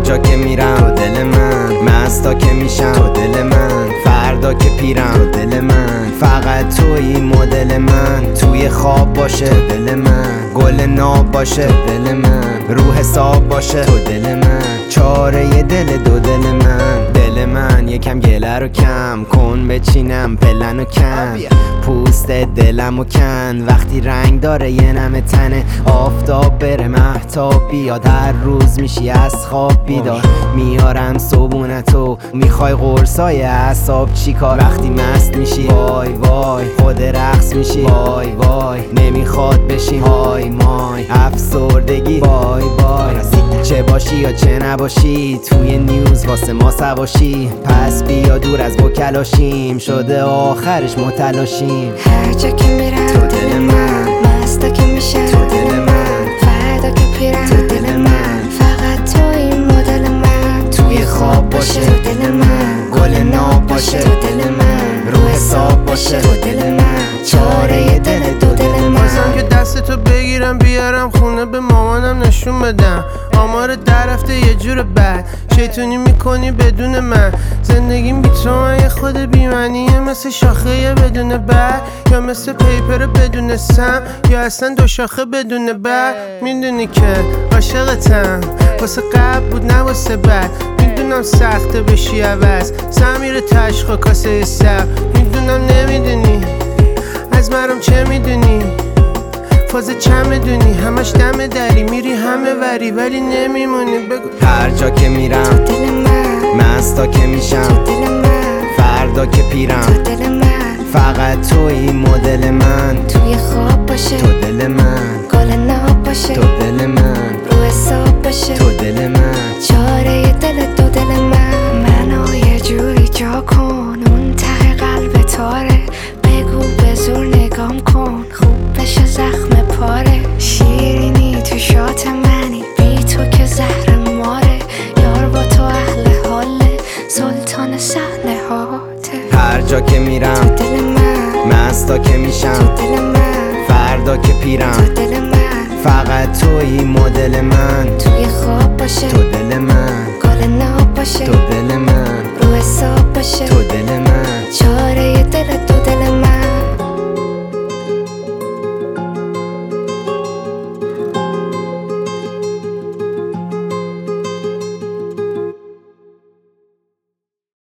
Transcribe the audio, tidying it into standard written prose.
جا که میرم تو دل من، مستا که میشم تو دل من، فردا که پیرم تو دل من، فقط توی مدل من، توی خواب باشه تو دل من، گل ناب باشه تو دل من، رو حساب باشه تو دل من، چاره دل دو دل من. دل من یکم گله رو کم کن، بچینم پلن و کن، پوست دلم و کن، وقتی رنگ داره یه نم تنه، آفتاب بره مهتاب بیاد، هر روز میشی از خواب بیدار، میارم صبونتو، میخوای قرصای اعصاب چیکار، وقتی مست میشی وای وای خود رقص میشی وای وای، نمیخواد بشی های مای، افسردگی وای وای، چه باشی یا چه نباشی توی نیوز واسه ما سواشی، پس بیا دور از بکلاشیم، شده آخرش متلاشیم. هر جا که میرم تو دل من، مستا که میشم تو دل من، فردا که پیرم تو دل من، فقط تو این مدل من، توی خواب باشه تو دل من، گل ناب باشه تو دل من، رو حساب باشه تو دل من، چاره دل دو دل من. بازم که دستتو بگیرم بیارم خونه به مامانم نشون بدم، آمار در هفته یه جور بد، شیطونی میکنی بدون من، زندگیم بی تو من یه خود بیمنیه، مثل شاخه بدون بر، یا مثل پیپر بدون سم، یا اصلا دو شاخه بدون بر. میدونی که عاشقتم، واسه قبل بود نه واسه بعد، میدونم سخته بشی عوض، سمیر تشخ و کاسه سر، میدونم نمیدونی از مرم چه میدونی، فاز چه میدونی، همش دم دری، میری همه وری ولی نمیمونی. بگو هر جا که میرم دل من، مستا که میشم دل من، فردا که پیرم، دل من، فقط توی مدل من، توی خواب باشه تو دل من، گل ناب باشه تو دل من، رو حساب باشه تو دل من، چاره دل دو دل من. منو یه جوری جا کن اون ته قلب تاره، بگو به زور نگام کن خوب بشه زخم پاره، شیرینی تو شات منی بی تو که زهر ماره، یار با تو اهل حاله سلطان صحنه هاته. هر جا که میرم دل من، مستا که میشم دل من، فردا که پیرم، دل من، فقط توی مدل من، توی خواب باشه تو دل من، گل ناب باشه تو دل من، رو حساب باشه تو دل من، چاره